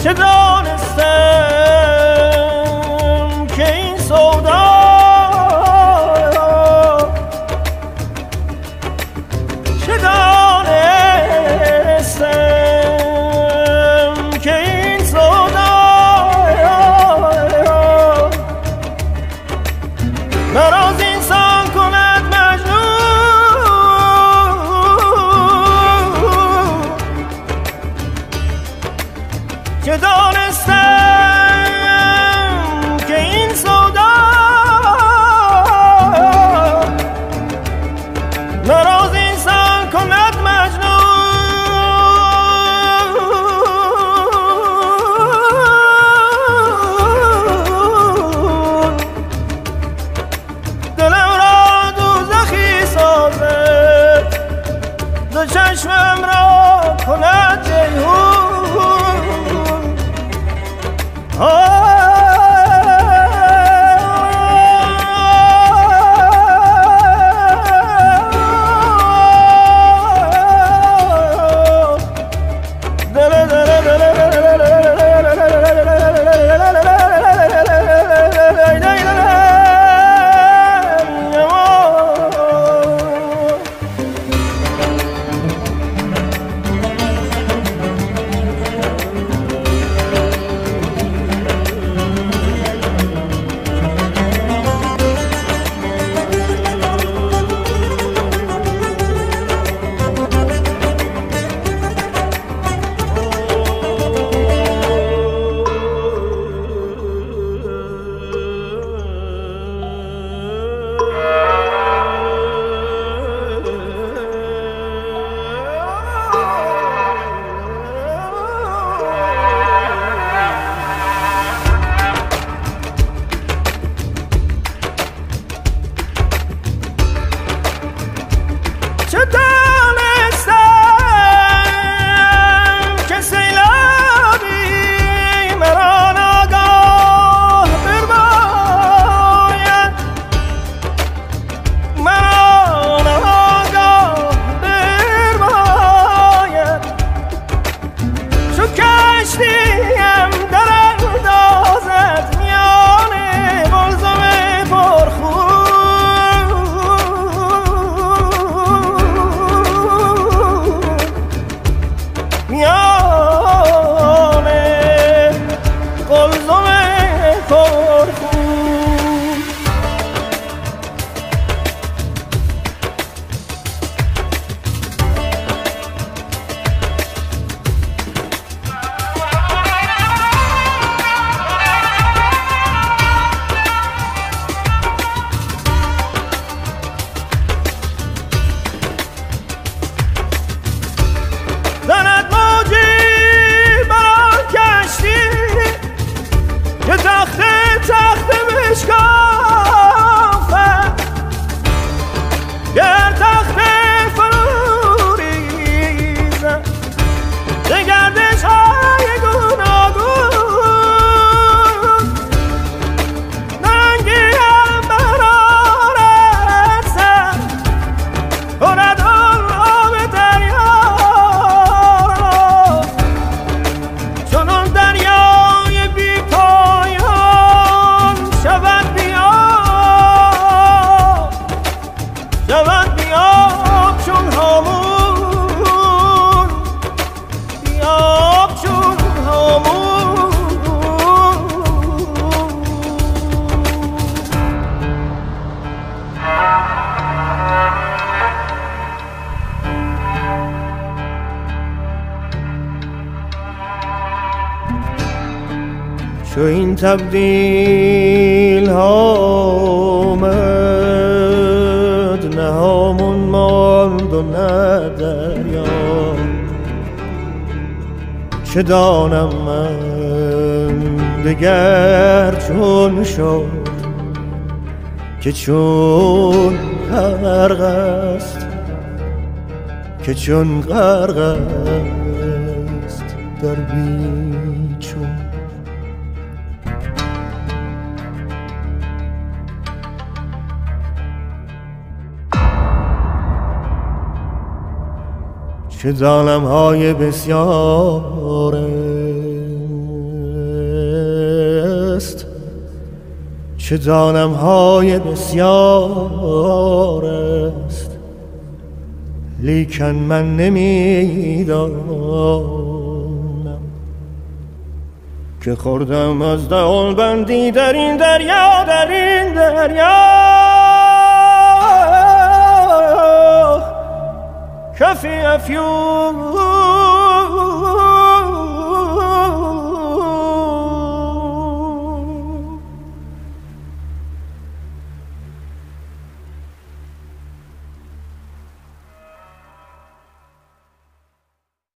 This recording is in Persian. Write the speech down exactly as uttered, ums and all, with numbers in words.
چه دانستم که این سودا چه دانستم که این سودا مرا از انسان کند مجنون چه دانستم که این سودا مرا از انسان کند مجنون دلم را دوزخی سازد دو چشمم را کند جیحون چه دانستم که سیلابی مرا ناگاه برباید مرا ناگاه برباید چو کشتیم در اندازد میان قلزم پرخون زند موجی بران کشتی که تخت تخت بشکافد گر تخت فرو ریزد ز گردش های گوناگون ننگی هم برآرد سر کند آب دریا شود بیاب چون هامون بیاب چون هامون چو این تبدیل ها نه همون ماند و نه دریا چه دانم من دگر چون شد که چون غرق است که چون غرق است در بیچون چه ظالم های بسیاره که دانم های بسیار است، لیکن من نمیدانم که خوردم از دهان بندی در این دریا، در این دریا کفی افیون